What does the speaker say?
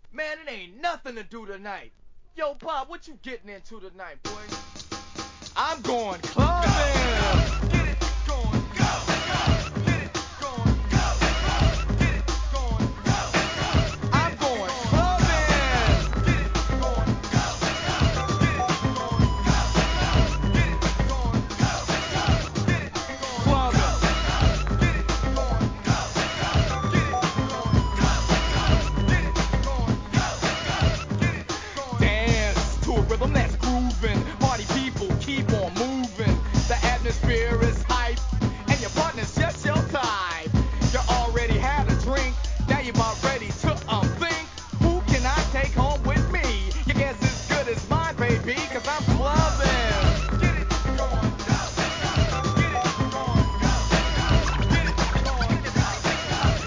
Man, it ain't nothing to do tonight. Yo, Pop, what you getting into tonight, boy? I'm going clubbing.